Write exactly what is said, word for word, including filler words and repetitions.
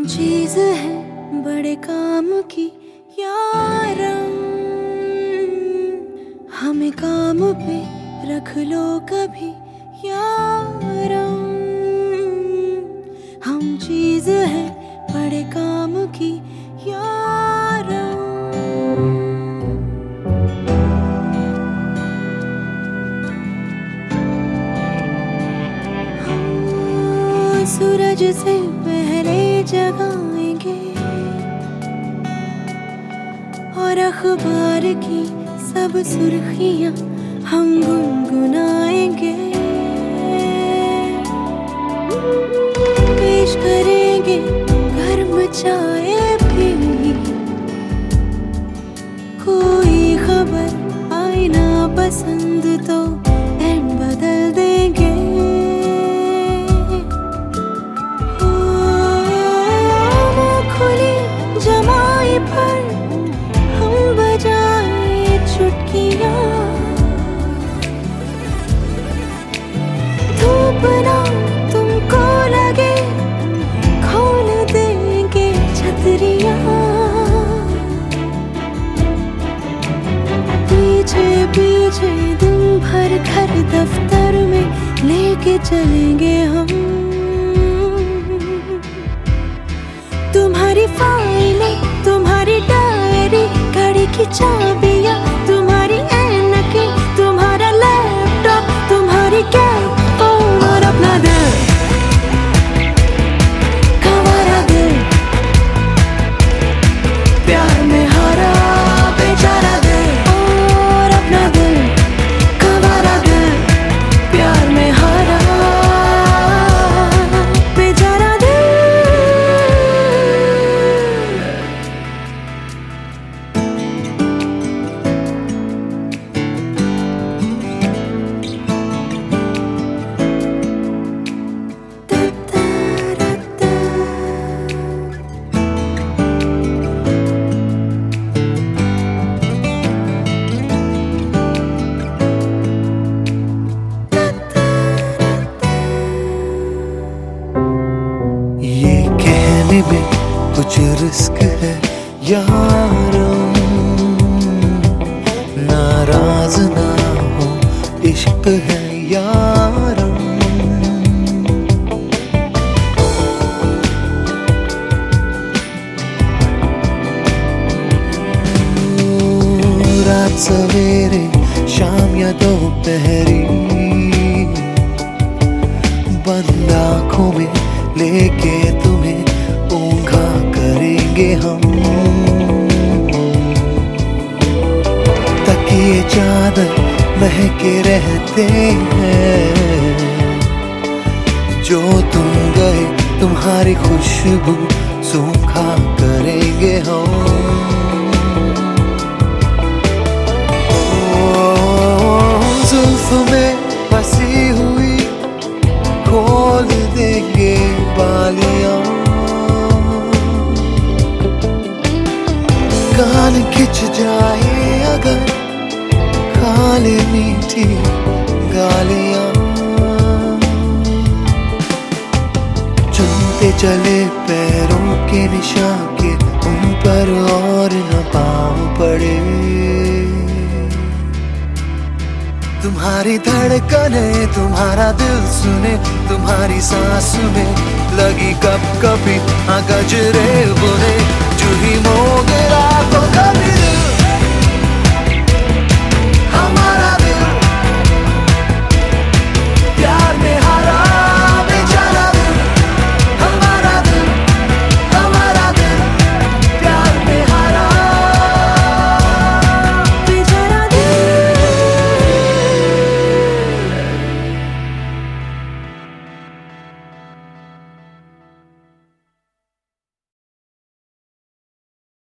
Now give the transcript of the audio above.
चीज है बड़े काम की यारम, हमें काम पे रख लो कभी यारम। हम चीज है बड़े काम की यारम। हम सूरज से पहले जगाएंगे और अखबार की सब सुर्खियां हम गुनगुनाएंगे। पेश करेंगे गर्म चाय भी, कोई खबर आए ना पसंद तो एंड बदल देंगे। खुली जमाई पर हम बजाए चुटकियां, धूप ना तुमको लगे खोल देंगे छतरियां। पीछे पीछे दिन भर घर दफ्तर में लेके चलेंगे हम। तुम्हारी फाइलें, तुम्हारी डायरी, गाड़ी की चाबियां, तुम्हारी ऐनकें, तुम्हारा लैपटॉप, तुम्हारी कैब, फोन और अपना दिल, गंवारा दिल, प्यार में हारा बेचारा दिल, और अपना दिल, गंवारा दिल, प्यार में हारा बेचारा दिल। में कुछ रिस्क है यारम, नाराज ना हो इश्क है यारम। रात सवेरे शाम या दोपहरी बंद आँखों में लेके तुम्हें ऊँघा करेंगे हम। तकिए चादर महके रहते हैं, जो तुम गए तुम्हारी खुशबू सूखा करेंगे हम। जुल्फ में फंसी हुई खोल देंगे बालियां, कान खिंच जाए अगर खाले मीठी गालियां। चुनते चले पैरों के निशान के उन पर और न पाँव पड़े। तुम्हारी धड़कने तुम्हारा दिल सुने, तुम्हारी सांस में लगी कब कभी हाँ गजरे बुने। जूही मोगरा तो कभी